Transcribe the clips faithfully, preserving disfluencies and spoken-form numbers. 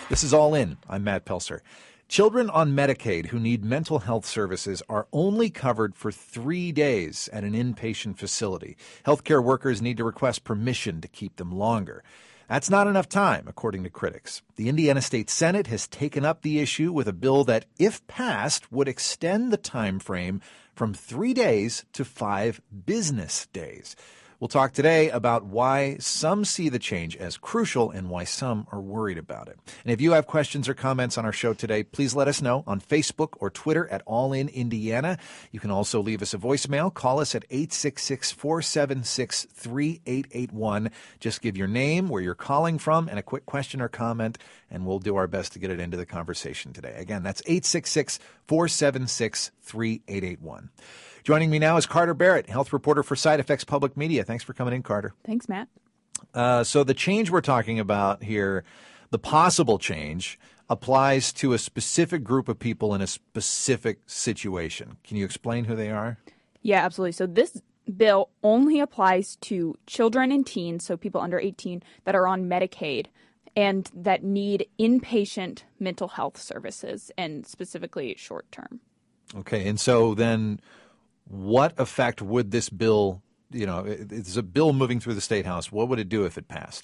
This is All In. I'm Matt Pelser. Children on Medicaid who need mental health services are only covered for three days at an inpatient facility. Healthcare workers need to request permission to keep them longer. That's not enough time, according to critics. The Indiana State Senate has taken up the issue with a bill that, if passed, would extend the time frame from three days to five business days. We'll talk today about why some see the change as crucial and why some are worried about it. And if you have questions or comments on our show today, please let us know on Facebook or Twitter at All In Indiana. You can also leave us a voicemail. Call us at eight six six, four seven six, three eight eight one. Just give your name, where you're calling from, and a quick question or comment, and we'll do our best to get it into the conversation today. Again, that's eight six six, four seven six, three eight eight one. Joining me now is Carter Barrett, health reporter for Side Effects Public Media. Thanks for coming in, Carter. Thanks, Matt. Uh, so the change we're talking about here, the possible change, applies to a specific group of people in a specific situation. Can you explain who they are? Yeah, absolutely. So this bill only applies to children and teens, so people under eighteen that are on Medicaid and that need inpatient mental health services, and specifically short term. Okay, and so then what effect would this bill, you know, it's a bill moving through the State House. What would it do if it passed?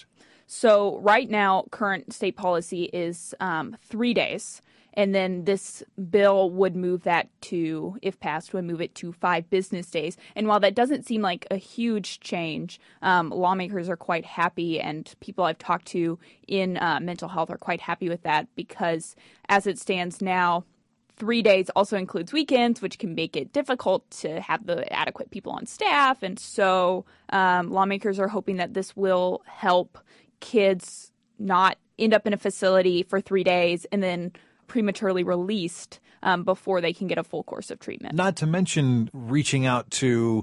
So right now, current state policy is um, three days. And then this bill would move that to, if passed, would move it to five business days. And while that doesn't seem like a huge change, um, lawmakers are quite happy, and people I've talked to in uh, mental health are quite happy with that, because as it stands now, three days also includes weekends, which can make it difficult to have the adequate people on staff. And so um, lawmakers are hoping that this will help kids not end up in a facility for three days and then prematurely released um, before they can get a full course of treatment. Not to mention reaching out to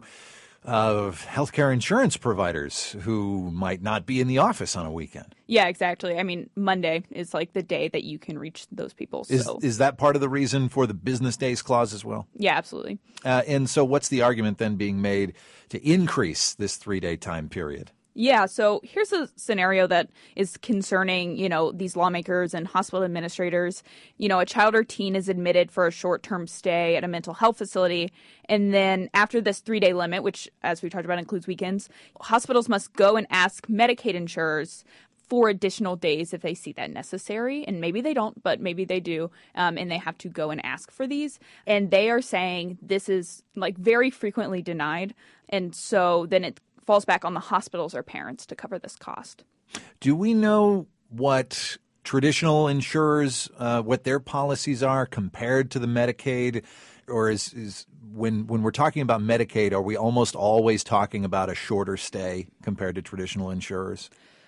uh, healthcare insurance providers who might not be in the office on a weekend. Yeah, exactly. I mean, Monday is like the day that you can reach those people. Is so. is that part of the reason for the business days clause as well? Yeah, absolutely. Uh, and so what's the argument then being made to increase this three-day time period? Yeah, so here's a scenario that is concerning, you know, these lawmakers and hospital administrators. You know, a child or teen is admitted for a short-term stay at a mental health facility. And then after this three-day limit, which, as we talked about, includes weekends, hospitals must go and ask Medicaid insurers for additional days if they see that necessary. And maybe they don't, but maybe they do. Um, and they have to go and ask for these. And they are saying this is, like, very frequently denied. And so then it falls back on the hospitals or parents to cover this cost. Do we know what traditional insurers, uh, what their policies are compared to the Medicaid? Or is, is when when we're talking about Medicaid, are we almost always talking about a shorter stay compared to traditional insurers?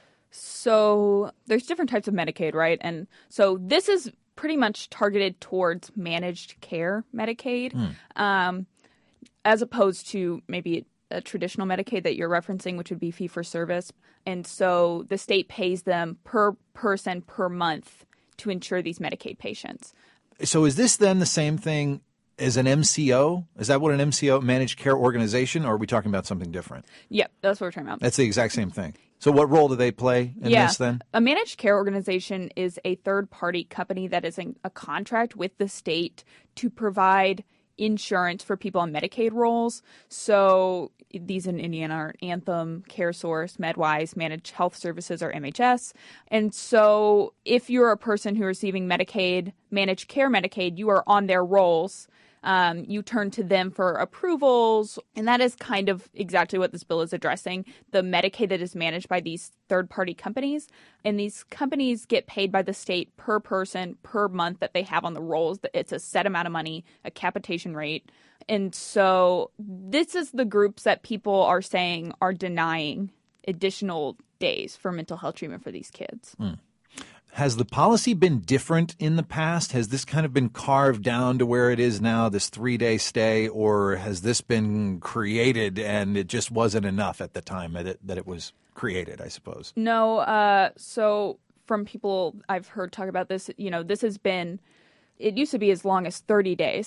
So there's different types of Medicaid, right? And so this is pretty much targeted towards managed care Medicaid, mm. um, as opposed to maybe a traditional Medicaid that you're referencing, which would be fee-for-service. And so the state pays them per person per month to insure these Medicaid patients. So is this then the same thing as an M C O? Is that what an M C O, managed care organization, or are we talking about something different? Yep, that's what we're talking about. That's the exact same thing. So what role do they play in yeah. this then? A managed care organization is a third-party company that is in a contract with the state to provide insurance for people on Medicaid rolls. So these in Indiana are Anthem, CareSource, MedWise, Managed Health Services, or M H S. And so if you're a person who's receiving Medicaid, managed care Medicaid, you are on their rolls. Um, you turn to them for approvals, and that is kind of exactly what this bill is addressing, the Medicaid that is managed by these third-party companies. And these companies get paid by the state per person, per month that they have on the rolls. It's a set amount of money, a capitation rate. And so this is the groups that people are saying are denying additional days for mental health treatment for these kids. Mm. Has the policy been different in the past? Has this kind of been carved down to where it is now, this three-day stay, or has this been created and it just wasn't enough at the time that it, that it was created, I suppose? No. Uh, so from people I've heard talk about this, you know, this has been, it used to be as long as thirty days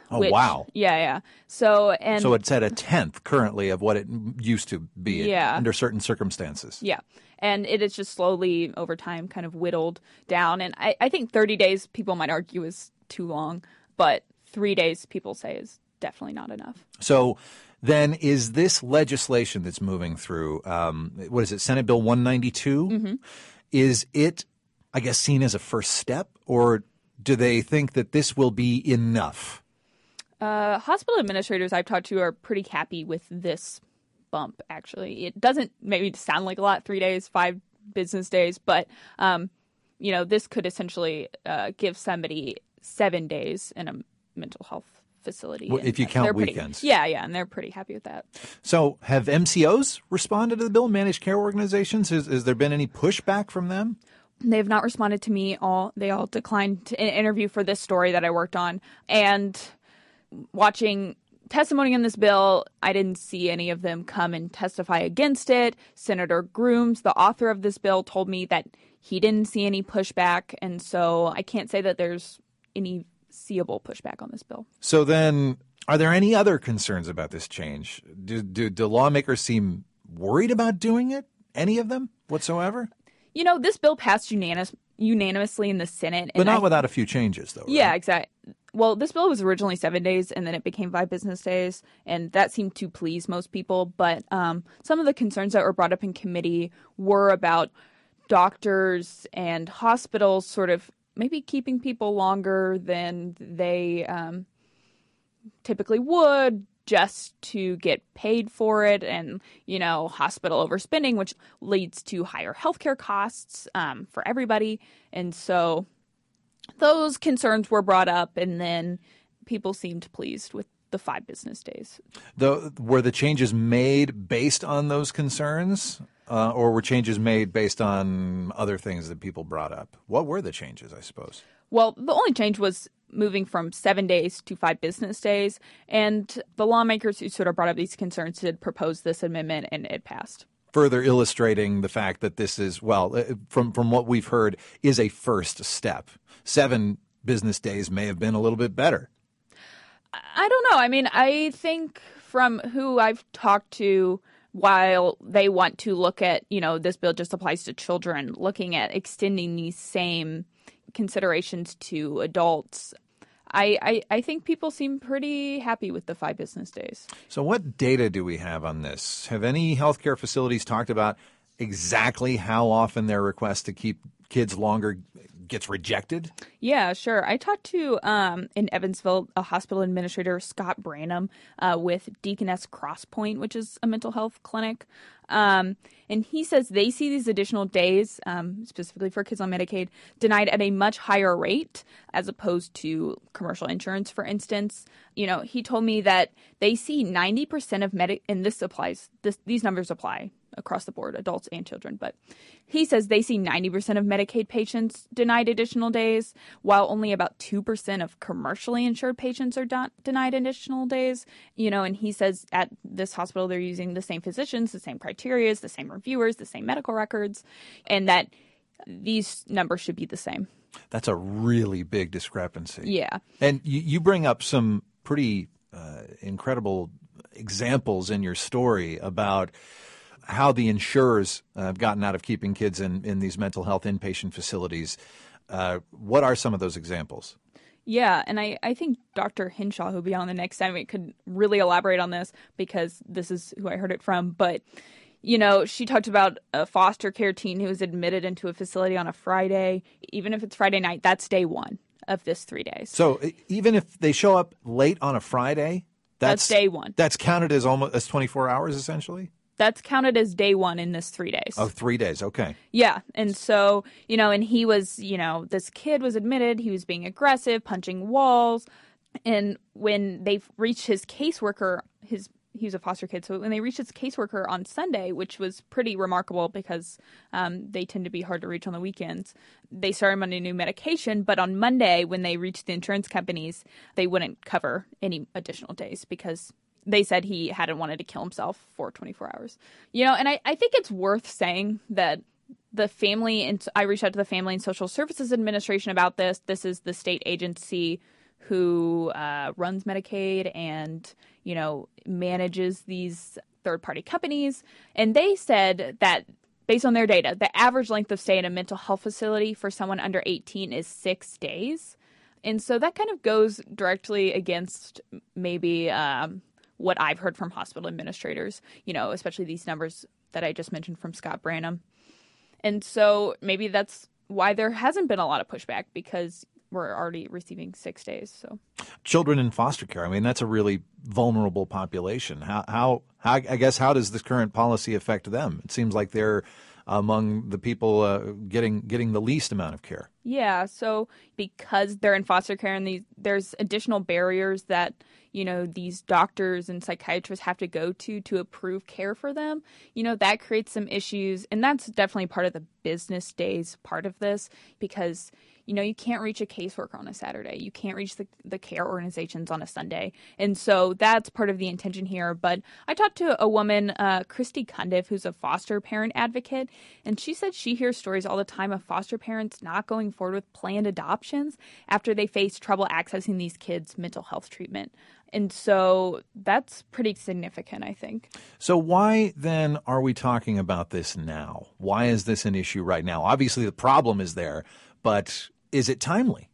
Oh, which, wow. Yeah, yeah. So, and So it's at a tenth currently of what it used to be Yeah. under certain circumstances. Yeah. And it is just slowly over time kind of whittled down. And I, I think thirty days people might argue is too long, but three days people say is definitely not enough. So then is this legislation that's moving through, um, what is it, Senate Bill one ninety-two? Mm-hmm. Is it, I guess, seen as a first step, or do they think that this will be enough? Uh, hospital administrators I've talked to are pretty happy with this bump, actually. It doesn't maybe sound like a lot, three days, five business days, but, um, you know, this could essentially uh, give somebody seven days in a mental health facility. Well, if you count pretty, weekends. Yeah, yeah, and they're pretty happy with that. So have M C Os responded to the bill, managed care organizations? Has, has there been any pushback from them? They have not responded to me. All They all declined to an interview for this story that I worked on. And watching testimony in this bill, I didn't see any of them come and testify against it. Senator Grooms, the author of this bill, told me that he didn't see any pushback. And so I can't say that there's any seeable pushback on this bill. So then are there any other concerns about this change? Do, do, do lawmakers seem worried about doing it? Any of them whatsoever? You know, this bill passed unanimous, unanimously in the Senate. But and not I, without a few changes, though, right? Yeah, exactly. Well, this bill was originally seven days, and then it became five business days, and that seemed to please most people. But um, some of the concerns that were brought up in committee were about doctors and hospitals sort of maybe keeping people longer than they um, typically would, just to get paid for it, and, you know, hospital overspending, which leads to higher healthcare costs um, for everybody. And so those concerns were brought up, and then people seemed pleased with the five business days. The, were the changes made based on those concerns, uh, or were changes made based on other things that people brought up? What were the changes, I suppose? Well, the only change was moving from seven days to five business days. And the lawmakers who sort of brought up these concerns did propose this amendment, and it passed. Further illustrating the fact that this is, well, from, from what we've heard, is a first step. Seven business days may have been a little bit better. I don't know. I mean, I think from who I've talked to, while they want to look at, you know, this bill just applies to children, looking at extending these same considerations to adults, I, I, I think people seem pretty happy with the five business days. So what data do we have on this? Have any healthcare facilities talked about exactly how often their request to keep kids longer gets rejected? Yeah, sure. I talked to, um, in Evansville, a hospital administrator, Scott Branham, uh, with Deaconess Crosspoint, which is a mental health clinic. Um, and he says they see these additional days, um, specifically for kids on Medicaid, denied at a much higher rate as opposed to commercial insurance, for instance. You know, he told me that they see ninety percent of Medi- and this applies, this, these numbers apply across the board, adults and children, but he says they see ninety percent of Medicaid patients denied additional days, while only about two percent of commercially insured patients are de- denied additional days. You know, and he says at this hospital, they're using the same physicians, the same criteria, the same reviewers, the same medical records, and that these numbers should be the same. That's a really big discrepancy. Yeah. And you, you bring up some pretty uh, incredible examples in your story about how the insurers uh, have gotten out of keeping kids in, in these mental health inpatient facilities. Uh, what are some of those examples? Yeah, and I, I think Doctor Hinshaw, who'll be on the next segment, could really elaborate on this because this is who I heard it from. But, you know, she talked about a foster care teen who was admitted into a facility on a Friday. Even if it's Friday night, that's day one of this three days. So even if they show up late on a Friday, that's, that's day one. That's counted as almost as twenty-four hours, essentially? That's counted as day one in this three days. Oh, three days. Okay. Yeah. And so, you know, and he was, you know, this kid was admitted, he was being aggressive, punching walls. And when they reached his caseworker, his he was a foster kid. So when they reached his caseworker on Sunday, which was pretty remarkable because um, they tend to be hard to reach on the weekends, they started him on a new medication. But on Monday, when they reached the insurance companies, they wouldn't cover any additional days because they said he hadn't wanted to kill himself for twenty-four hours. You know, and I, I think it's worth saying that the family, and I reached out to the Family and Social Services Administration about this. This is the state agency who uh, runs Medicaid and, you know, manages these third-party companies. And they said that based on their data, the average length of stay in a mental health facility for someone under eighteen is six days. And so that kind of goes directly against maybe um, what I've heard from hospital administrators, you know, especially these numbers that I just mentioned from Scott Branham. And so maybe that's why there hasn't been a lot of pushback, because we're already receiving six days. So children in foster care, I mean, that's a really vulnerable population. How, how, how I guess, how does this current policy affect them? It seems like they're among the people uh, getting getting the least amount of care. Yeah, so because they're in foster care and these, there's additional barriers that, you know, these doctors and psychiatrists have to go to to approve care for them, you know, that creates some issues. And that's definitely part of the business days part of this, because, you know, you can't reach a caseworker on a Saturday. You can't reach the, the care organizations on a Sunday. And so that's part of the intention here. But I talked to a woman, uh, Christy Cundiff, who's a foster parent advocate, and she said she hears stories all the time of foster parents not going forward with planned adoptions after they face trouble accessing these kids' mental health treatment. And so that's pretty significant, I think. So why then are we talking about this now? Why is this an issue right now? Obviously, the problem is there, but is it timely?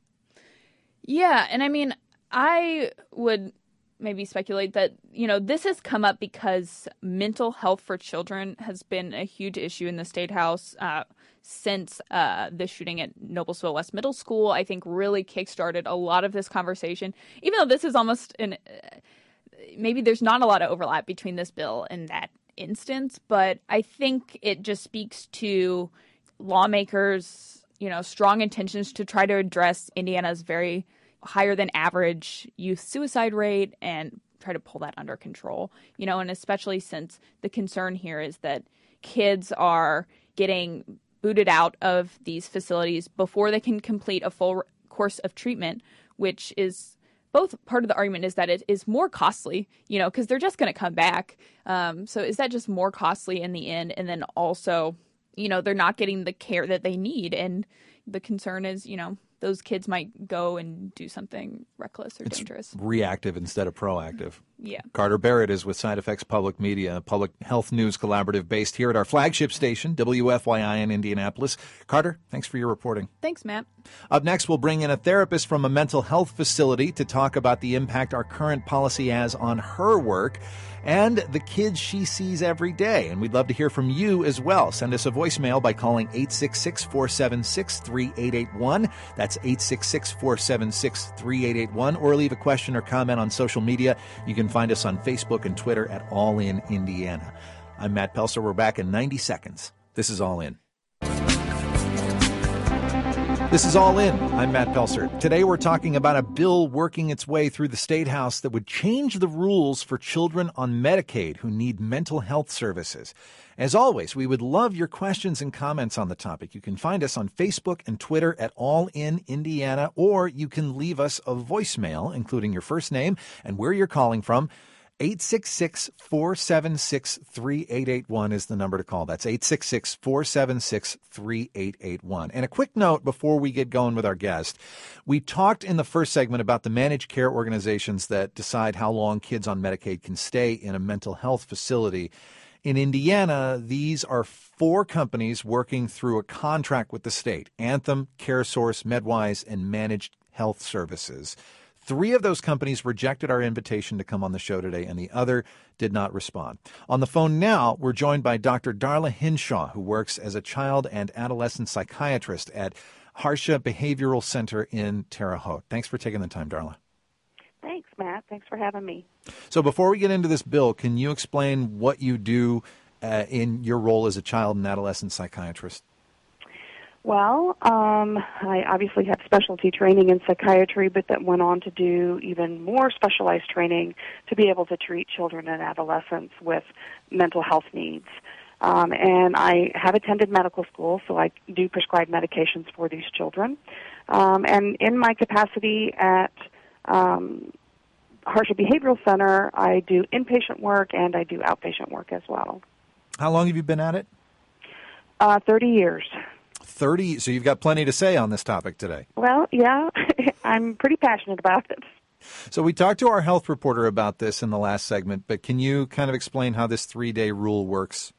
Yeah. And I mean, I would maybe speculate that, you know, this has come up because mental health for children has been a huge issue in the State House uh, since uh, the shooting at Noblesville West Middle School. I think really kickstarted a lot of this conversation, even though this is almost an uh, maybe there's not a lot of overlap between this bill and that instance. But I think it just speaks to lawmakers, you know, strong intentions to try to address Indiana's very higher than average youth suicide rate and try to pull that under control, you know, and especially since the concern here is that kids are getting booted out of these facilities before they can complete a full course of treatment, which is both part of the argument is that it is more costly, you know, because they're just going to come back. Um, so is that just more costly in the end? And then also, you know, they're not getting the care that they need. And the concern is, you know, those kids might go and do something reckless or it's dangerous. Reactive instead of proactive. Yeah. Carter Barrett is with Side Effects Public Media, a public health news collaborative based here at our flagship station, W F Y I in Indianapolis. Carter, thanks for your reporting. Thanks, Matt. Up next, we'll bring in a therapist from a mental health facility to talk about the impact our current policy has on her work and the kids she sees every day. And we'd love to hear from you as well. Send us a voicemail by calling eight six six, four seven six, three eight eight one. That's eight six six, four seven six, three eight eight one. Or leave a question or comment on social media. You can find us on Facebook and Twitter at All In Indiana. I'm Matt Pelser. We're back in ninety seconds. This is All In. This is All In. I'm Matt Pelser. Today we're talking about a bill working its way through the State House that would change the rules for children on Medicaid who need mental health services. As always, we would love your questions and comments on the topic. You can find us on Facebook and Twitter at All In Indiana, or you can leave us a voicemail, including your first name and where you're calling from. eight six six, four seven six, three eight eight one is the number to call. That's eight six six, four seven six, three eight eight one. And a quick note before we get going with our guest. We talked in the first segment about the managed care organizations that decide how long kids on Medicaid can stay in a mental health facility. In Indiana, these are four companies working through a contract with the state: Anthem, CareSource, MedWise, and Managed Health Services. Three of those companies rejected our invitation to come on the show today, and the other did not respond. On the phone now, we're joined by Doctor Darla Hinshaw, who works as a child and adolescent psychiatrist at Harsha Behavioral Center in Terre Haute. Thanks for taking the time, Darla. Thanks, Matt. Thanks for having me. So before we get into this bill, can you explain what you do uh, in your role as a child and adolescent psychiatrist? Well, um, I obviously have specialty training in psychiatry, but that went on to do even more specialized training to be able to treat children and adolescents with mental health needs. Um, and I have attended medical school, so I do prescribe medications for these children. Um, and in my capacity at um, Harsha Behavioral Center, I do inpatient work and I do outpatient work as well. How long have you been at it? Uh, thirty years. thirty, so you've got plenty to say on this topic today. Well, yeah, I'm pretty passionate about it. So we talked to our health reporter about this in the last segment, but can you kind of explain how this three-day rule works?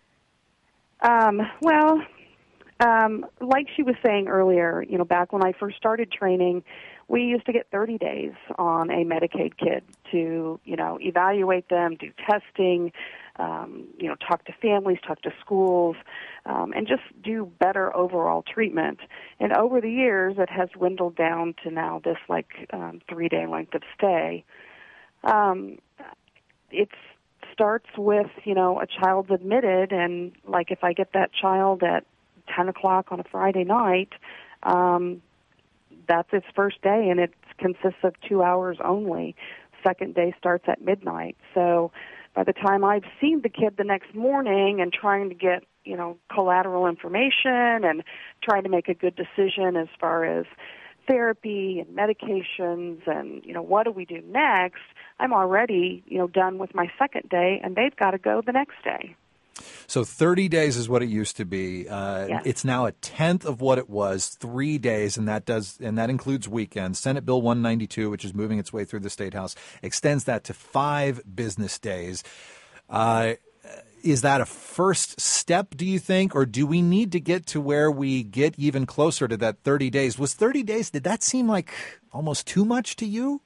Um, well, um, like she was saying earlier, you know, back when I first started training, we used to get thirty days on a Medicaid kid to, you know, evaluate them, do testing, um, you know, talk to families, talk to schools, um, and just do better overall treatment. And over the years, it has dwindled down to now this, like, um, three-day length of stay. Um, it starts with, you know, a child's admitted, and, like, if I get that child at ten o'clock on a Friday night, um, that's its first day, and it consists of two hours only. Second day starts at midnight. So by the time I've seen the kid the next morning and trying to get, you know, collateral information and trying to make a good decision as far as therapy and medications and, you know, what do we do next, I'm already, you know, done with my second day, and they've got to go the next day. So thirty days is what it used to be. Uh, Yes. It's now a tenth of what it was, three days, and that does and that includes weekends. Senate Bill one ninety-two, which is moving its way through the State House, extends that to five business days. Uh, is that a first step, do you think, or do we need to get to where we get even closer to that thirty days? Was thirty days, did that seem like almost too much to you?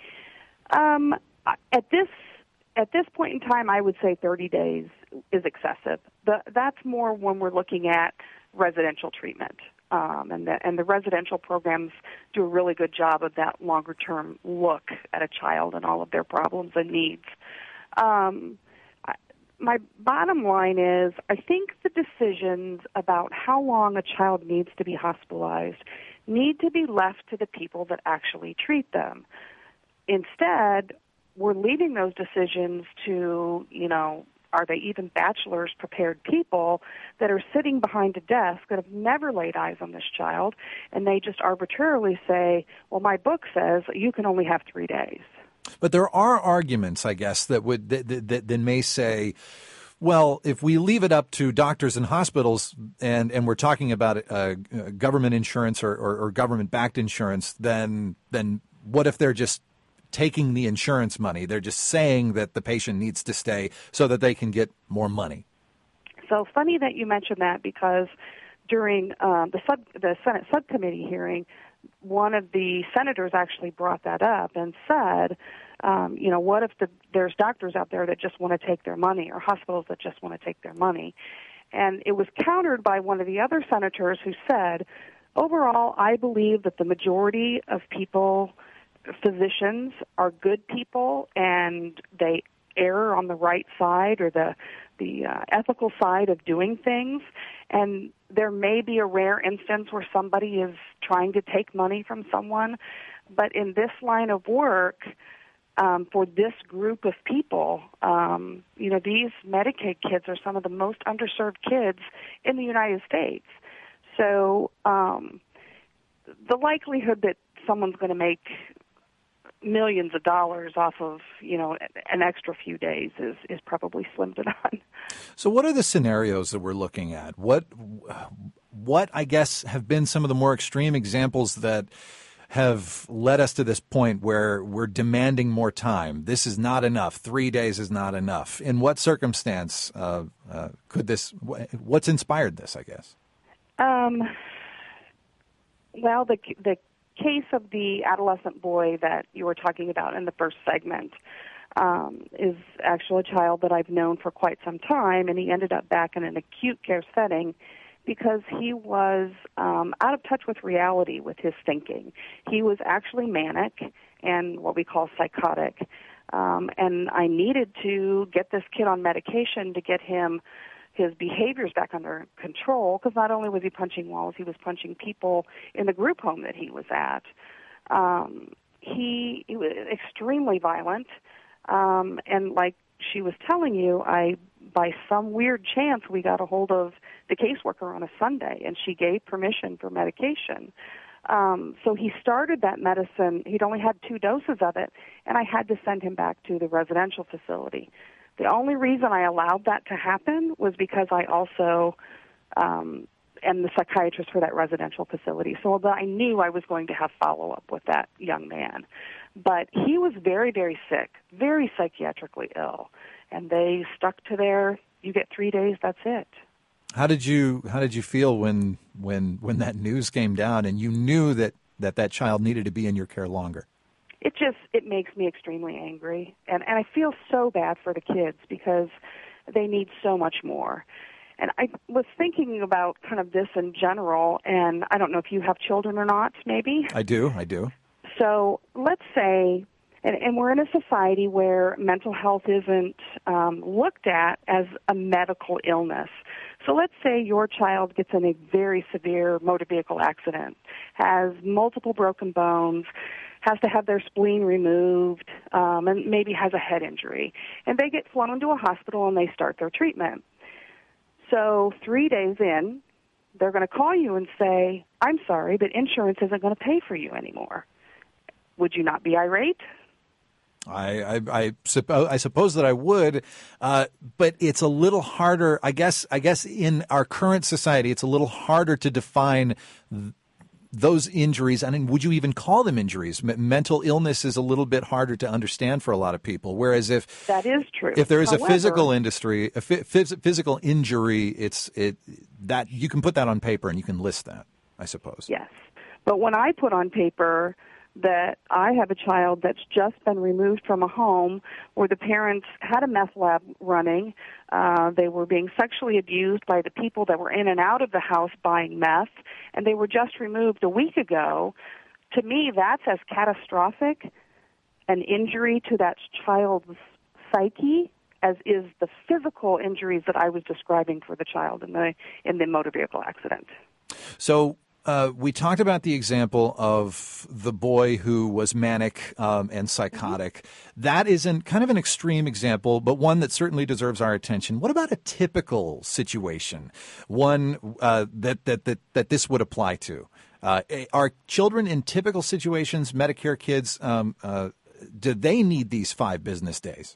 Um, at this at this point in time, I would say thirty days is excessive. The, that's more when we're looking at residential treatment. Um, and, the, and the residential programs do a really good job of that longer-term look at a child and all of their problems and needs. Um, I, my bottom line is I think the decisions about how long a child needs to be hospitalized need to be left to the people that actually treat them. Instead, we're leaving those decisions to, you know, are they even bachelor's prepared people that are sitting behind a desk that have never laid eyes on this child, and they just arbitrarily say, well, my book says you can only have three days. But there are arguments, I guess, that would that, that, that may say, well, if we leave it up to doctors and hospitals, and, and we're talking about uh, government insurance or, or, or government-backed insurance, then then what if they're just taking the insurance money? They're just saying that the patient needs to stay so that they can get more money. So funny that you mentioned that, because during um, the sub the Senate subcommittee hearing, one of the senators actually brought that up and said, um, you know, what if the, there's doctors out there that just want to take their money, or hospitals that just want to take their money? And it was countered by one of the other senators who said, overall, I believe that the majority of people, physicians, are good people, and they err on the right side or the the uh, ethical side of doing things. And there may be a rare instance where somebody is trying to take money from someone, but in this line of work, um, for this group of people, um, you know, these Medicaid kids are some of the most underserved kids in the United States. So um, the likelihood that someone's going to make millions of dollars off of, you know, an extra few days is, is probably slim to none. So what are the scenarios that we're looking at? What, what I guess, have been some of the more extreme examples that have led us to this point where we're demanding more time? This is not enough. Three days is not enough. In what circumstance uh, uh, could this, what's inspired this, I guess? Um, well, the the case of the adolescent boy that you were talking about in the first segment um, is actually a child that I've known for quite some time, and he ended up back in an acute care setting because he was um, out of touch with reality with his thinking. He was actually manic and what we call psychotic, um, and I needed to get this kid on medication to get him his behaviors back under control, because not only was he punching walls, he was punching people in the group home that he was at. Um, he, he was extremely violent, um, and like she was telling you, I, by some weird chance, we got a hold of the caseworker on a Sunday, and she gave permission for medication. Um, so he started that medicine. He'd only had two doses of it, and I had to send him back to the residential facility. The only reason I allowed that to happen was because I also um, and the psychiatrist for that residential facility. So I knew I was going to have follow-up with that young man. But he was very, very sick, very psychiatrically ill. And they stuck to their, you get three days, that's it. How did you how did you feel when when when that news came down and you knew that, that that child needed to be in your care longer? It just, it makes me extremely angry. And, and I feel so bad for the kids because they need so much more. And I was thinking about kind of this in general, and I don't know if you have children or not, maybe. I do, I do. So let's say, and, and we're in a society where mental health isn't um, looked at as a medical illness. So let's say your child gets in a very severe motor vehicle accident, has multiple broken bones, has to have their spleen removed, um, and maybe has a head injury. And they get flown into a hospital and they start their treatment. So three days in, they're going to call you and say, I'm sorry, but insurance isn't going to pay for you anymore. Would you not be irate? I I, I, suppo- I suppose that I would, uh, but it's a little harder. I guess I guess in our current society, it's a little harder to define th- those injuries. I mean, would you even call them injuries? M- mental illness is a little bit harder to understand for a lot of people. Whereas if that is true, if there is However, a physical industry, a f- phys- physical injury, it's it that you can put that on paper and you can list that, I suppose. Yes, but when I put on paper that I have a child that's just been removed from a home where the parents had a meth lab running. Uh, they were being sexually abused by the people that were in and out of the house buying meth, and they were just removed a week ago. To me, that's as catastrophic an injury to that child's psyche as is the physical injuries that I was describing for the child in the in the motor vehicle accident. So Uh, we talked about the example of the boy who was manic um, and psychotic. Mm-hmm. That is an, kind of an extreme example, but one that certainly deserves our attention. What about a typical situation, one uh, that, that, that, that this would apply to? Uh, are children in typical situations, Medicare kids, um, uh, do they need these five business days?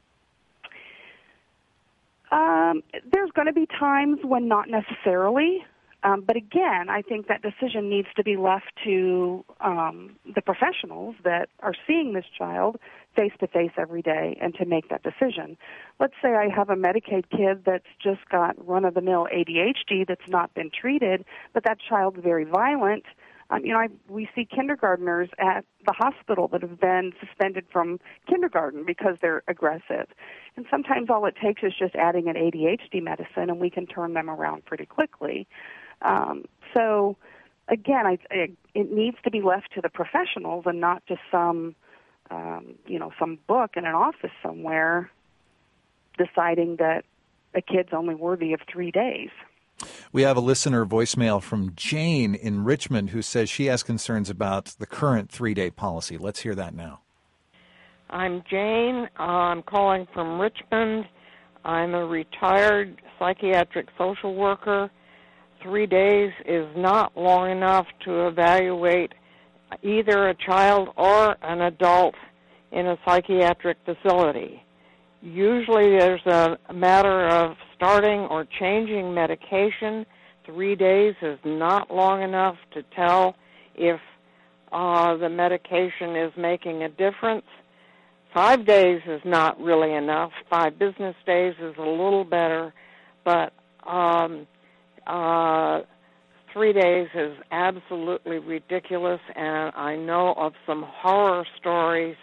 Um, there's going to be times when not necessarily. Um, but again, I think that decision needs to be left to um, the professionals that are seeing this child face-to-face every day and to make that decision. Let's say I have a Medicaid kid that's just got run-of-the-mill A D H D that's not been treated, but that child's very violent. Um, you know, I, we see kindergartners at the hospital that have been suspended from kindergarten because they're aggressive. And sometimes all it takes is just adding an A D H D medicine, and we can turn them around pretty quickly. Um, so, again, I, I, it needs to be left to the professionals and not just some, um, you know, some book in an office somewhere deciding that a kid's only worthy of three days. We have a listener voicemail from Jane in Richmond who says she has concerns about the current three-day policy. Let's hear that now. I'm Jane. I'm calling from Richmond. I'm a retired psychiatric social worker. Three days is not long enough to evaluate either a child or an adult in a psychiatric facility. Usually there's a matter of starting or changing medication. Three days is not long enough to tell if uh, the medication is making a difference. Five days is not really enough. Five business days is a little better, but um, uh, three days is absolutely ridiculous, and I know of some horror stories.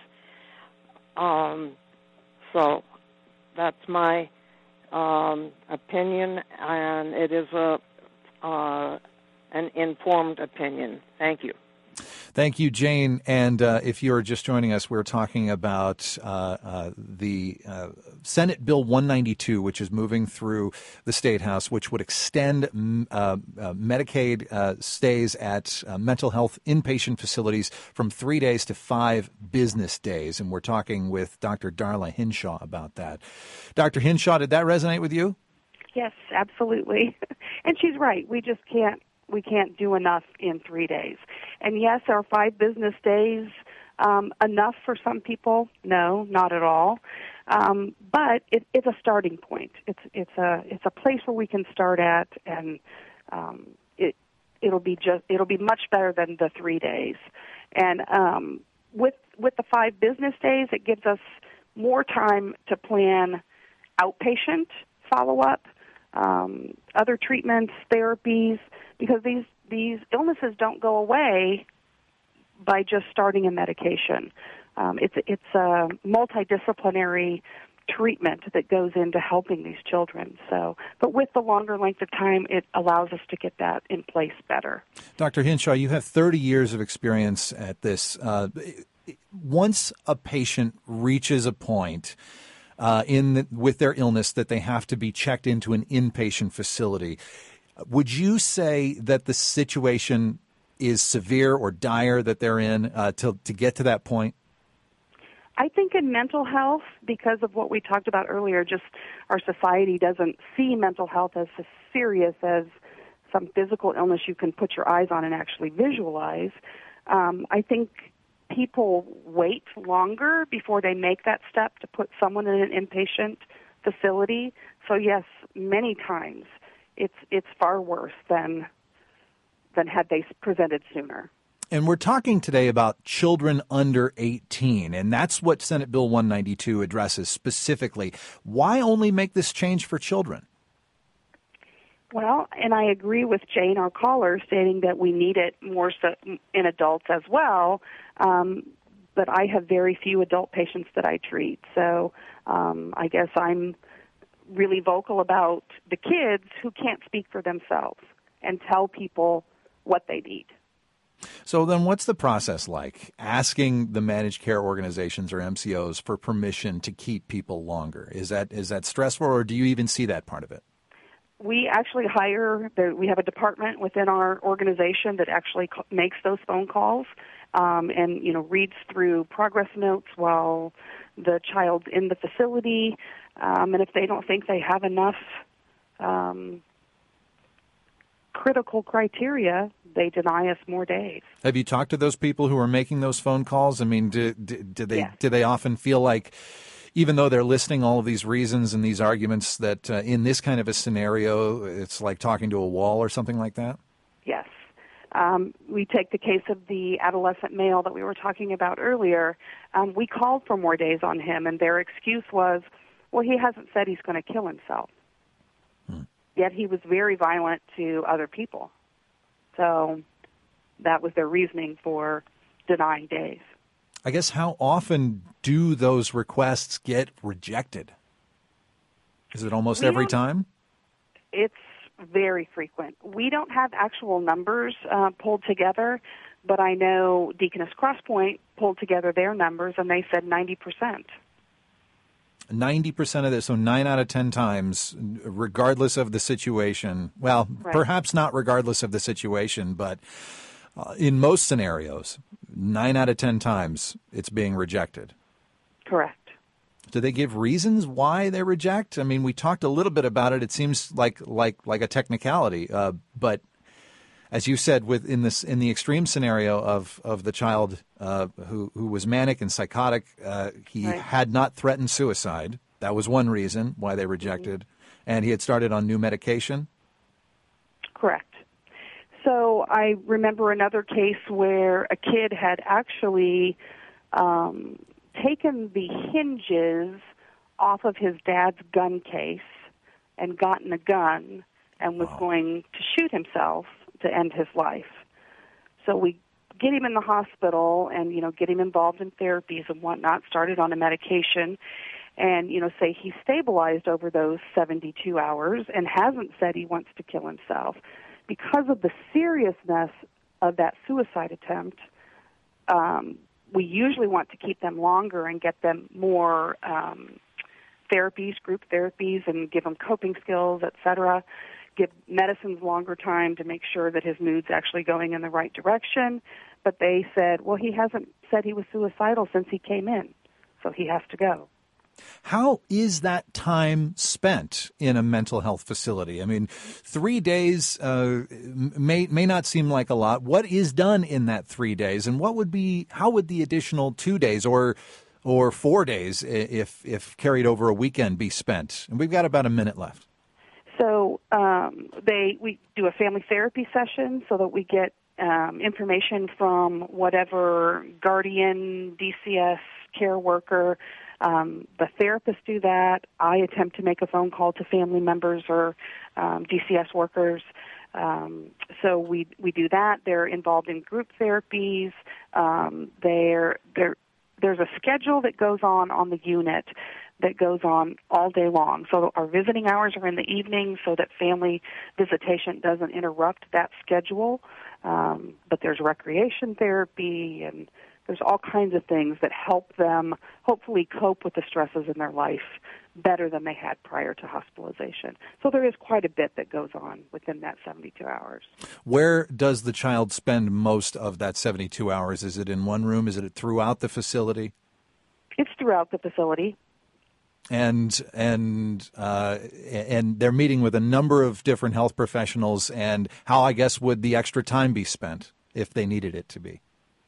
Um, so that's my um, opinion, and it is a uh, an informed opinion. Thank you. Thank you, Jane. And uh, if you're just joining us, we're talking about uh, uh, the uh, Senate Bill one ninety-two, which is moving through the State House, which would extend uh, uh, Medicaid uh, stays at uh, mental health inpatient facilities from three days to five business days. And we're talking with Doctor Darla Hinshaw about that. Doctor Hinshaw, did that resonate with you? Yes, absolutely. And she's right. We just can't we can't do enough in three days. And yes, are five business days um, enough for some people? No, not at all. Um, but it, it's a starting point. It's it's a it's a place where we can start at and um, it it'll be just it'll be much better than the three days. And um, with with the five business days, it gives us more time to plan outpatient follow-up, um, other treatments, therapies, because these these illnesses don't go away by just starting a medication. Um, it's it's a multidisciplinary treatment that goes into helping these children. So, but with the longer length of time, it allows us to get that in place better. Doctor Hinshaw, you have thirty years of experience at this. Uh, once a patient reaches a point uh, in the, with their illness that they have to be checked into an inpatient facility, would you say that the situation is severe or dire that they're in uh, to to get to that point? I think in mental health, because of what we talked about earlier, just our society doesn't see mental health as serious as some physical illness you can put your eyes on and actually visualize. Um, I think people wait longer before they make that step to put someone in an inpatient facility. So yes, many times it's it's far worse than than had they presented sooner. And we're talking today about children under eighteen, and that's what Senate Bill one ninety-two addresses specifically. Why only make this change for children? Well, and I agree with Jane, our caller, stating that we need it more so in adults as well, um, but I have very few adult patients that I treat. So um, I guess I'm really vocal about the kids who can't speak for themselves and tell people what they need. So then what's the process like, asking the managed care organizations or M C Os for permission to keep people longer? Is that is that stressful, or do you even see that part of it? We actually hire, the, we have a department within our organization that actually co- makes those phone calls um, and, you know, reads through progress notes while the child's in the facility. Um, and if they don't think they have enough um, critical criteria, they deny us more days. Have you talked to those people who are making those phone calls? I mean, do, do, do they yes. do they often feel like, even though they're listing all of these reasons and these arguments, that uh, in this kind of a scenario, it's like talking to a wall or something like that? Yes. Um, we take the case of the adolescent male that we were talking about earlier. Um, we called for more days on him, and their excuse was, well, he hasn't said he's going to kill himself. Hmm. Yet he was very violent to other people. So that was their reasoning for denying days. I guess how often do those requests get rejected? Is it almost we every time? It's very frequent. We don't have actual numbers uh, pulled together, but I know Deaconess Crosspoint pulled together their numbers, and they said ninety percent. ninety percent of this, so nine out of ten times, regardless of the situation. Well, right. Perhaps not regardless of the situation, but uh, in most scenarios, nine out of ten times it's being rejected. Correct. Do they give reasons why they reject? I mean, we talked a little bit about it. It seems like like like a technicality, uh, but as you said, with in this in the extreme scenario of of the child uh, who who was manic and psychotic, uh, he right. had not threatened suicide. That was one reason why they rejected, mm-hmm. and he had started on new medication. Correct. So I remember another case where a kid had actually um, taken the hinges off of his dad's gun case and gotten a gun and was wow. going to shoot himself to end his life. So we get him in the hospital and, you know, get him involved in therapies and whatnot, started on a medication, and, you know, say he's stabilized over those seventy-two hours and hasn't said he wants to kill himself. Because of the seriousness of that suicide attempt, um, we usually want to keep them longer and get them more um, therapies, group therapies, and give them coping skills, et cetera. Give medicines longer time to make sure that his mood's actually going in the right direction. But they said, well, he hasn't said he was suicidal since he came in, so he has to go. How is that time spent in a mental health facility? I mean, three days uh, may may not seem like a lot. What is done in that three days, and what would be how would the additional two days or or four days, if if carried over a weekend, be spent? And we've got about a minute left. So um, they we do a family therapy session so that we get um, information from whatever guardian, D C S, care worker. Um, the therapists do that. I attempt to make a phone call to family members or um, D C S workers. Um, so we we do that. They're involved in group therapies. Um, they're, they're, there's a schedule that goes on on the unit that goes on all day long. So our visiting hours are in the evening so that family visitation doesn't interrupt that schedule. Um, but there's recreation therapy, and there's all kinds of things that help them hopefully cope with the stresses in their life better than they had prior to hospitalization. So there is quite a bit that goes on within that seventy-two hours. Where does the child spend most of that seventy-two hours? Is it in one room? Is it throughout the facility? It's throughout the facility. And and uh, and they're meeting with a number of different health professionals. And how, I guess, would the extra time be spent if they needed it to be?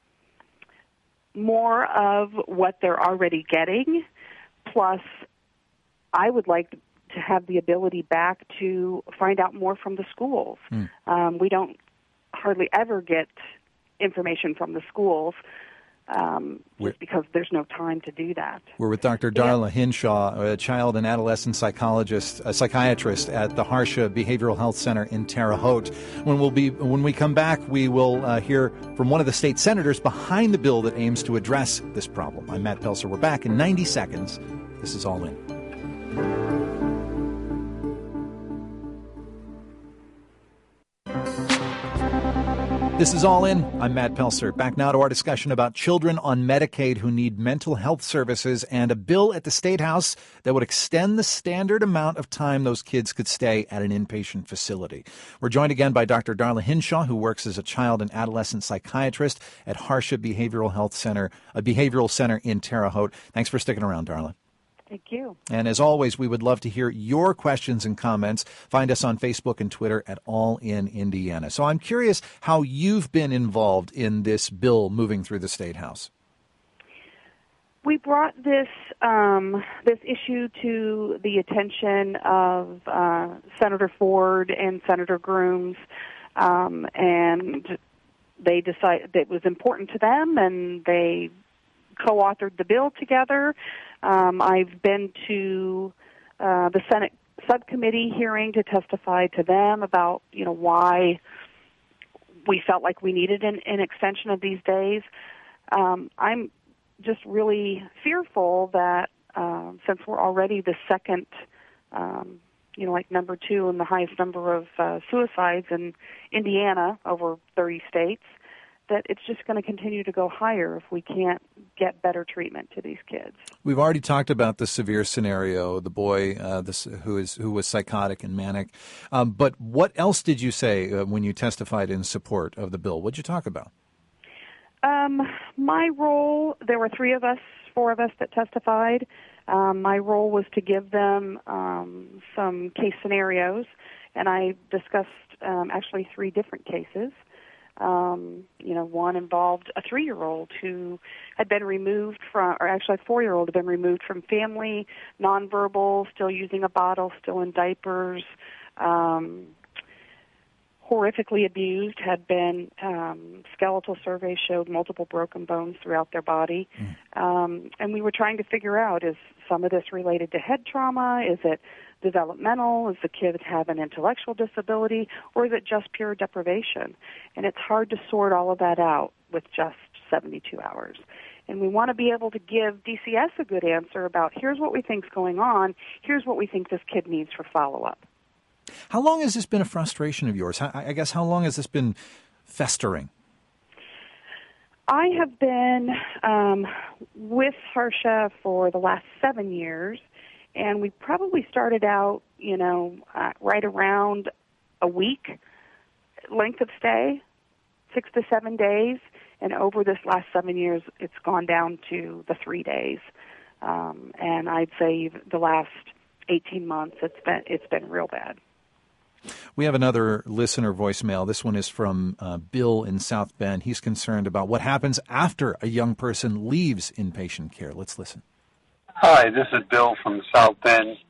More of what they're already getting, plus I would like to have the ability back to find out more from the schools. Mm. Um, we don't hardly ever get information from the schools. Um, just because there's no time to do that. We're with Doctor Darla yeah. Hinshaw, a child and adolescent psychologist, a psychiatrist at the Harsha Behavioral Health Center in Terre Haute. When we'll be, when we come back, we will uh, hear from one of the state senators behind the bill that aims to address this problem. I'm Matt Pelser. We're back in ninety seconds. This is All In. This is All In. I'm Matt Pelser. Back now to our discussion about children on Medicaid who need mental health services and a bill at the State House that would extend the standard amount of time those kids could stay at an inpatient facility. We're joined again by Doctor Darla Hinshaw, who works as a child and adolescent psychiatrist at Harsha Behavioral Health Center, a behavioral center in Terre Haute. Thanks for sticking around, Darla. Thank you. And as always, we would love to hear your questions and comments. Find us on Facebook and Twitter at All In Indiana. So I'm curious how you've been involved in this bill moving through the State House. We brought this um, this issue to the attention of uh, Senator Ford and Senator Grooms, um, and they decided that it was important to them, and they co-authored the bill together. Um, I've been to uh, the Senate subcommittee hearing to testify to them about, you know, why we felt like we needed an, an extension of these days. Um, I'm just really fearful that uh, since we're already the second, um, you know, like number two in the highest number of uh, suicides in Indiana over thirty states, that it's just going to continue to go higher if we can't get better treatment to these kids. We've already talked about the severe scenario, the boy uh, this, who is who was psychotic and manic. Um, but what else did you say uh, when you testified in support of the bill? What did you talk about? Um, my role, there were three of us, four of us that testified. Um, my role was to give them um, some case scenarios, and I discussed um, actually three different cases. Um, you know, one involved a three-year-old who had been removed from, or actually a four-year-old had been removed from family, nonverbal, still using a bottle, still in diapers, um, horrifically abused, had been, um, skeletal surveys showed multiple broken bones throughout their body. Mm. Um, and we were trying to figure out, is some of this related to head trauma? Is it developmental? Does the kid have an intellectual disability? Or is it just pure deprivation? And it's hard to sort all of that out with just seventy-two hours. And we want to be able to give D C S a good answer about, here's what we think's going on, here's what we think this kid needs for follow-up. How long has this been a frustration of yours? I guess how long has this been festering? I have been um, with Harsha for the last seven years, and we probably started out, you know, uh, right around a week length of stay, six to seven days, and over this last seven years, it's gone down to the three days. Um, and I'd say the last eighteen months, it's been it's been real bad. We have another listener voicemail. This one is from uh, Bill in South Bend. He's concerned about what happens after a young person leaves inpatient care. Let's listen. Hi, this is Bill from South Bend,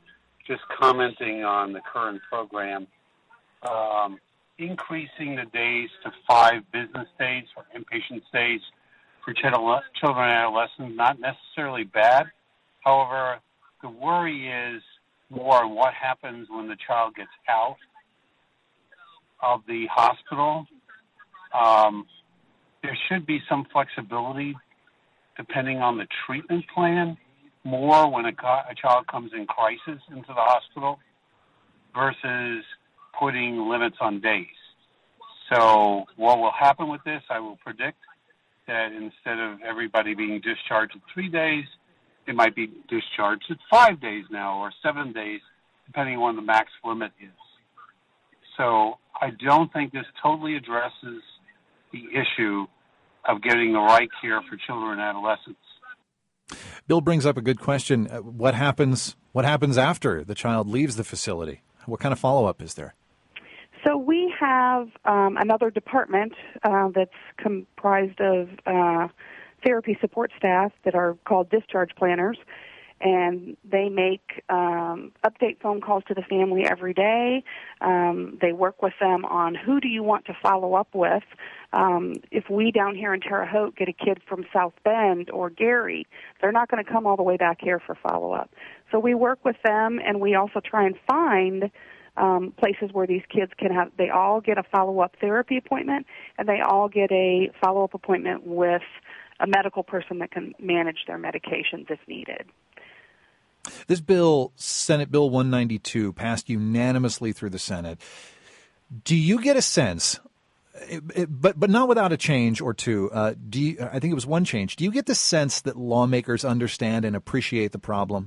just commenting on the current program, um, increasing the days to five business days or inpatient stays for children and adolescents, not necessarily bad. However, the worry is more on what happens when the child gets out of the hospital. Um, there should be some flexibility depending on the treatment plan, more when a, a child comes in crisis into the hospital versus putting limits on days. So what will happen with this, I will predict that instead of everybody being discharged in three days, it might be discharged at five days now or seven days, depending on what the max limit is. So I don't think this totally addresses the issue of getting the right care for children and adolescents. Bill brings up a good question. Uh, What happens, what happens after the child leaves the facility? What kind of follow-up is there? So we have um, another department uh, that's comprised of uh, therapy support staff that are called discharge planners, and they make um, update phone calls to the family every day. Um, they work with them on who do you want to follow up with. Um, if we down here in Terre Haute get a kid from South Bend or Gary, they're not going to come all the way back here for follow-up. So we work with them, and we also try and find um, places where these kids can have, they all get a follow-up therapy appointment, and they all get a follow-up appointment with a medical person that can manage their medications if needed. This bill, Senate Bill one ninety-two, passed unanimously through the Senate. Do you get a sense, it, it, but but not without a change or two, uh, do you, I think it was one change, do you get the sense that lawmakers understand and appreciate the problem?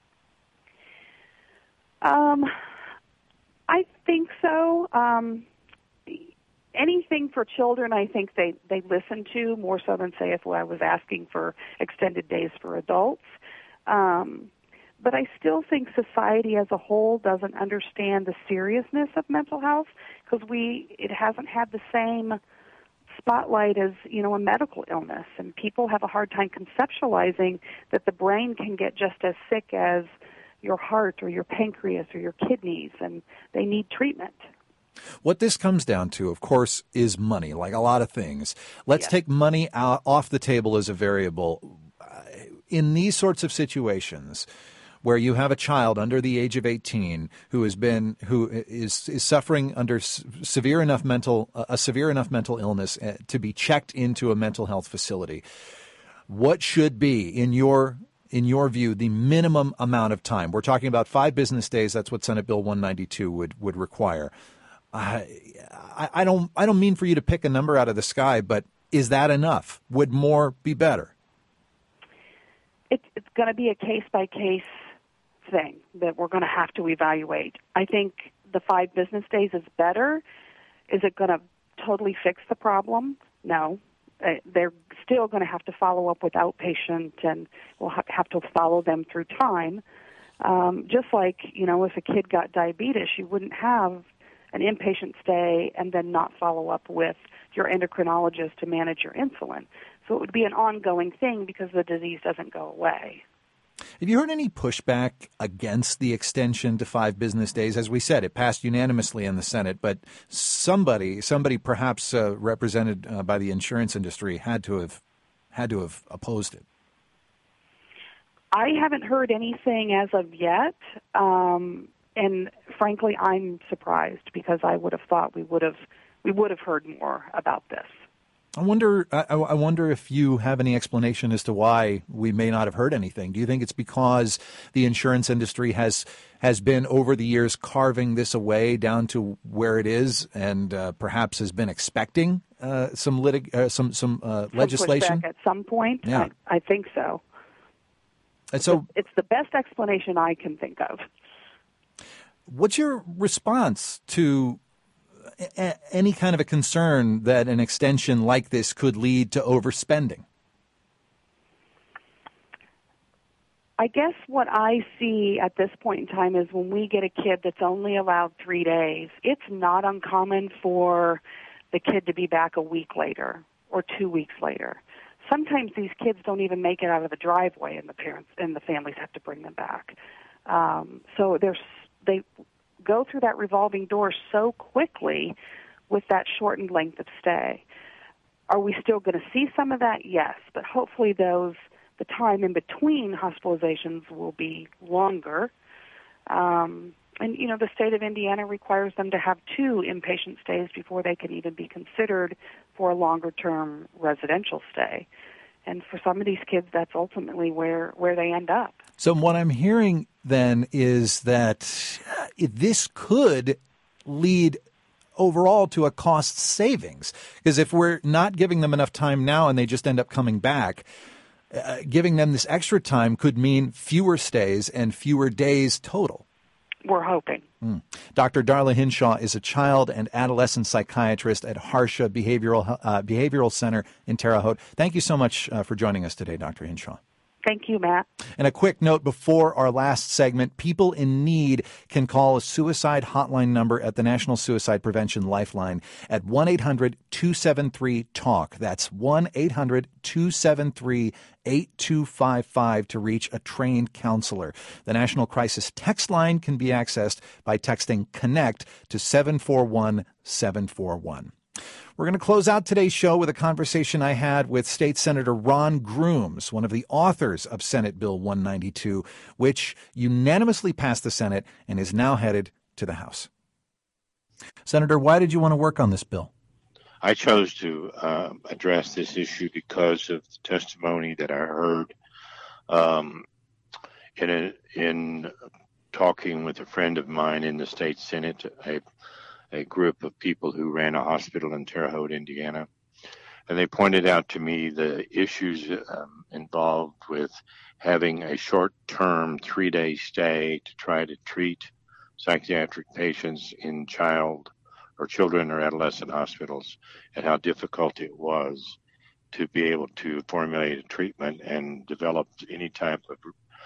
Um, I think so. Um, anything for children, I think they, they listen to more so than, say, if I was asking for extended days for adults. Um, but I still think society as a whole doesn't understand the seriousness of mental health because we it hasn't had the same spotlight as, you know, a medical illness. And people have a hard time conceptualizing that the brain can get just as sick as your heart or your pancreas or your kidneys, and they need treatment. What this comes down to, of course, is money, like a lot of things. Let's Yes. take money out, off the table as a variable. In these sorts of situations where you have a child under the age of eighteen who has been who is is suffering under severe enough mental a severe enough mental illness to be checked into a mental health facility, what should be in your in your view the minimum amount of time? We're talking about five business days. That's what Senate Bill one ninety-two would would require. I, I, I don't I don't mean for you to pick a number out of the sky, but is that enough? Would more be better? It, it's going to be a case-by-case thing that we're going to have to evaluate. I think the five business days is better. Is it going to totally fix the problem? No. Uh, they're still going to have to follow up with outpatient, and we'll ha- have to follow them through time. Um, just like, you know, if a kid got diabetes, you wouldn't have an inpatient stay and then not follow up with your endocrinologist to manage your insulin. So it would be an ongoing thing because the disease doesn't go away. Have you heard any pushback against the extension to five business days? As we said, it passed unanimously in the Senate, but somebody, somebody perhaps uh, represented uh, by the insurance industry, had to have had to have opposed it. I haven't heard anything as of yet, um, and frankly, I'm surprised because I would have thought we would have we would have heard more about this. I wonder. I, I wonder if you have any explanation as to why we may not have heard anything. Do you think it's because the insurance industry has has been over the years carving this away down to where it is, and uh, perhaps has been expecting uh, some litig- uh, some some uh, Some legislation pushback at some point? Yeah. I, I think so. And so, It's the best explanation I can think of. what's your response to a- any kind of a concern that an extension like this could lead to overspending? I guess what I see at this point in time is when we get a kid that's only allowed three days, it's not uncommon for the kid to be back a week later or two weeks later. Sometimes these kids don't even make it out of the driveway, and the parents and the families have to bring them back. Um, so there's they go through that revolving door so quickly with that shortened length of stay. Are we still going to see some of that? Yes, but hopefully those the time in between hospitalizations will be longer. Um, and, you know, the state of Indiana requires them to have two inpatient stays before they can even be considered for a longer-term residential stay. And for some of these kids, that's ultimately where, where they end up. So what I'm hearing then is that this could lead overall to a cost savings. Because if we're not giving them enough time now and they just end up coming back, uh, giving them this extra time could mean fewer stays and fewer days total. We're hoping. Mm. Doctor Darla Hinshaw is a child and adolescent psychiatrist at Harsha Behavioral uh, Behavioral Center in Terre Haute. Thank you so much uh, for joining us today, Doctor Hinshaw. Thank you, Matt. And a quick note before our last segment, people in need can call a suicide hotline number at the National Suicide Prevention Lifeline at one eight hundred two seven three TALK. That's one eight hundred two seven three eight two five five to reach a trained counselor. The National Crisis Text Line can be accessed by texting CONNECT to seven four one seven four one. We're going to close out today's show with a conversation I had with State Senator Ron Grooms, one of the authors of Senate Bill one ninety-two, which unanimously passed the Senate and is now headed to the House. Senator, why did you want to work on this bill? I chose to uh, address this issue because of the testimony that I heard um, in a, in talking with a friend of mine in the state Senate, a a group of people who ran a hospital in Terre Haute, Indiana. And they pointed out to me the issues um, involved with having a short-term three-day stay to try to treat psychiatric patients in child or children or adolescent hospitals, and how difficult it was to be able to formulate a treatment and develop any type of,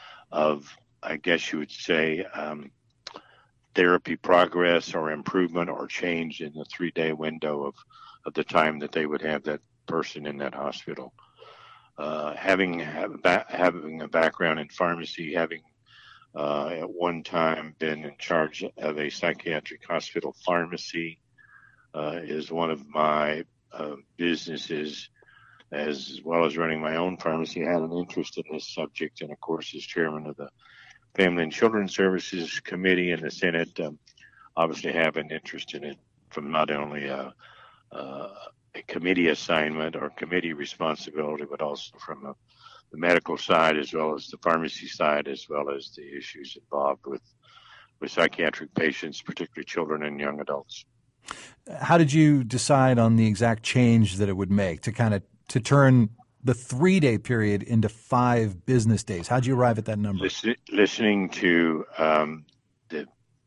of I guess you would say, um, therapy progress or improvement or change in the three-day window of, of the time that they would have that person in that hospital. Uh, having have, having a background in pharmacy, having uh, at one time been in charge of a psychiatric hospital pharmacy, uh, is one of my uh, businesses, as well as running my own pharmacy. I had an interest in this subject, and of course, as chairman of the Family and Children's Services Committee in the Senate, um, obviously have an interest in it from not only a, uh, a committee assignment or committee responsibility, but also from a, the medical side, as well as the pharmacy side, as well as the issues involved with, with psychiatric patients, particularly children and young adults. How did you decide on the exact change that it would make to kind of to turn the three-day period into five business days? How'd you arrive at that number? Listen, listening to um, the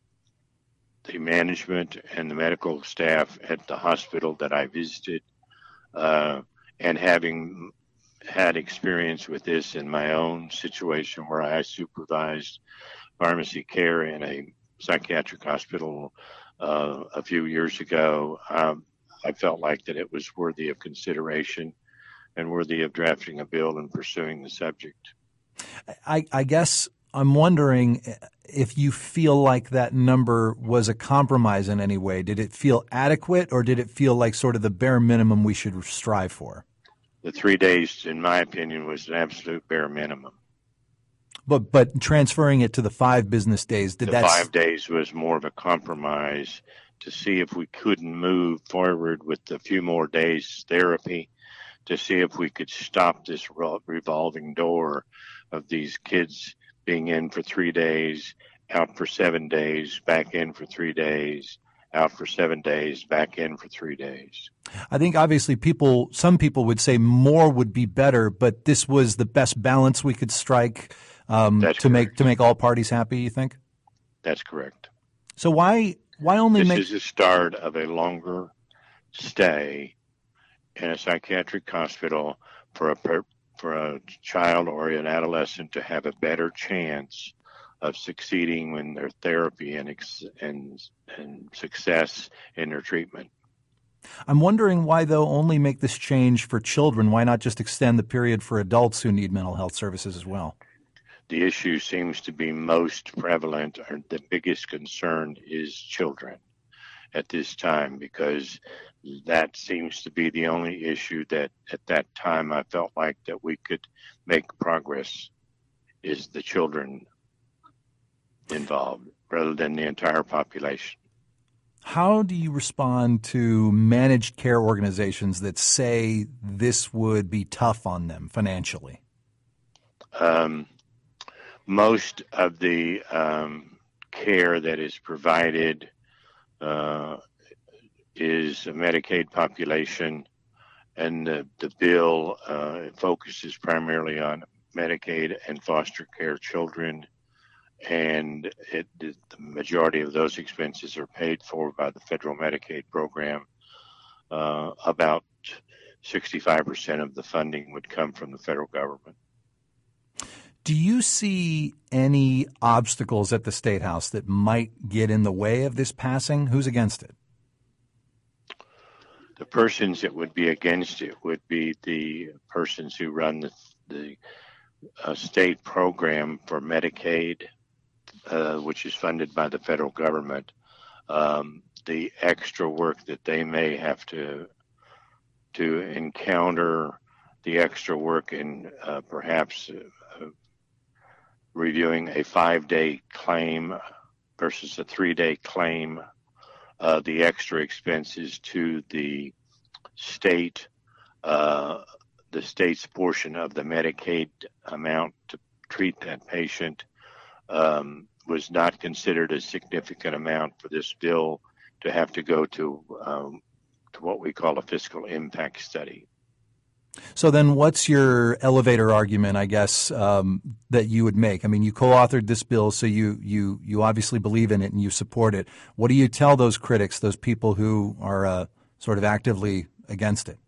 the management and the medical staff at the hospital that I visited, uh, and having had experience with this in my own situation where I supervised pharmacy care in a psychiatric hospital uh, a few years ago, um, I felt like that it was worthy of consideration and worthy of drafting a bill and pursuing the subject. I, I guess I'm wondering if you feel like that number was a compromise in any way. Did it feel adequate, or did it feel like sort of the bare minimum we should strive for? The three days, in my opinion, was an absolute bare minimum. But but transferring it to the five business days, did the that... The five days was more of a compromise to see if we couldn't move forward with a few more days therapy, to see if we could stop this revolving door of these kids being in for three days, out for seven days, back in for three days, out for seven days, back in for three days. I think obviously people, some people would say more would be better, but this was the best balance we could strike um, to correct. make to make all parties happy, you think? That's correct. So why why only this make... This is the start of a longer stay in a psychiatric hospital for a for a child or an adolescent to have a better chance of succeeding in their therapy and and and success in their treatment. I'm wondering why, though, only make this change for children. Why not just extend the period for adults who need mental health services as well? the issue seems to be most prevalent, or the biggest concern is children at this time, because that seems to be the only issue that at that time I felt like that we could make progress, is the children involved rather than the entire population. How do you respond to managed care organizations that say this would be tough on them financially? Um, most of the um, care that is provided uh, is a Medicaid population, and the, the bill uh, focuses primarily on Medicaid and foster care children, and it, the majority of those expenses are paid for by the federal Medicaid program. Uh, about sixty-five percent of the funding would come from the federal government. Do you see any obstacles at the State House that might get in the way of this passing? Who's against it? The persons that would be against it would be the persons who run the, the uh, state program for Medicaid, uh, which is funded by the federal government. Um, the extra work that they may have to to encounter, the extra work in uh, perhaps uh, reviewing a five-day claim versus a three-day claim, uh, the extra expenses to the state, uh, the state's portion of the Medicaid amount to treat that patient um, was not considered a significant amount for this bill to have to go to, um, to what we call a fiscal impact study. So then what's your elevator argument, I guess, um, that you would make? I mean, you co-authored this bill, so you, you, you obviously believe in it and you support it. What do you tell those critics, those people who are uh, sort of actively against it?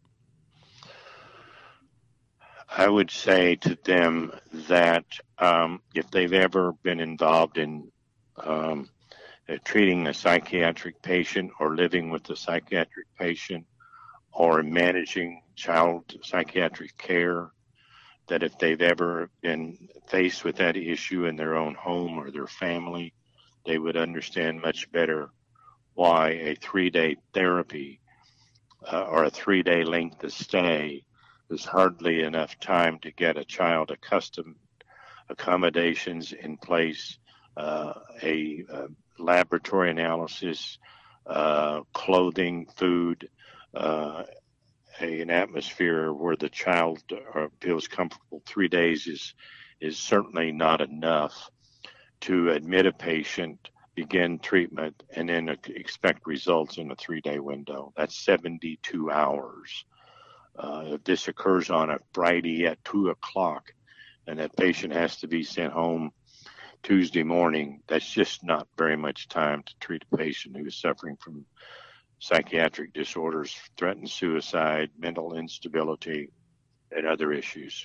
I would say to them that um, if they've ever been involved in um, uh, treating a psychiatric patient or living with a psychiatric patient or managing child psychiatric care, that if they've ever been faced with that issue in their own home or their family, they would understand much better why a three-day therapy uh, or a three-day length of stay is hardly enough time to get a child accustomed, accommodations in place, uh, a, a laboratory analysis, uh, clothing, food, uh, a, an atmosphere where the child uh, feels comfortable. Three days is is certainly not enough to admit a patient, begin treatment, and then expect results in a three-day window. That's seventy-two hours. Uh, if this occurs on a Friday at two o'clock and that patient has to be sent home Tuesday morning, that's just not very much time to treat a patient who is suffering from psychiatric disorders, threatened suicide, mental instability, and other issues.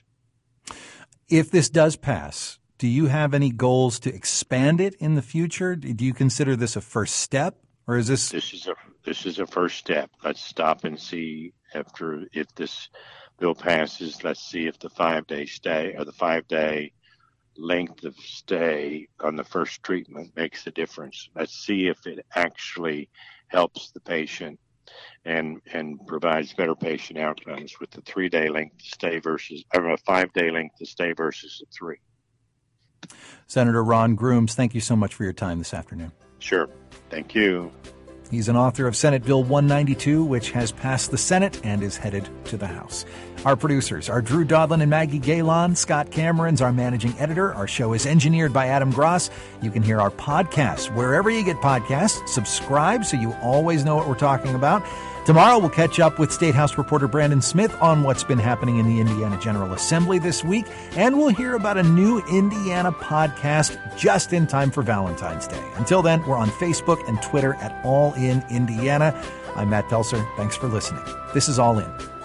If this does pass, do you have any goals to expand it in the future? Do you consider this a first step, or is this? This is a this is a first step. Let's stop and see after if this bill passes. Let's see if the five day stay or the five day length of stay on the first treatment makes a difference. Let's see if it actually helps the patient and and provides better patient outcomes with the three day length of stay versus or a five day length of stay versus a three. Senator Ron Grooms, thank you so much for your time this afternoon. Sure. Thank you. He's an author of Senate Bill one ninety-two, which has passed the Senate and is headed to the House. Our producers are Drew Dodlin and Maggie Galen. Scott Cameron's our managing editor. Our show is engineered by Adam Gross. You can hear our podcasts wherever you get podcasts. Subscribe so you always know what we're talking about. Tomorrow we'll catch up with State House reporter Brandon Smith on what's been happening in the Indiana General Assembly this week, and we'll hear about a new Indiana podcast just in time for Valentine's Day. Until then, we're on Facebook and Twitter at All In Indiana. I'm Matt Pelser. Thanks for listening. This is All In.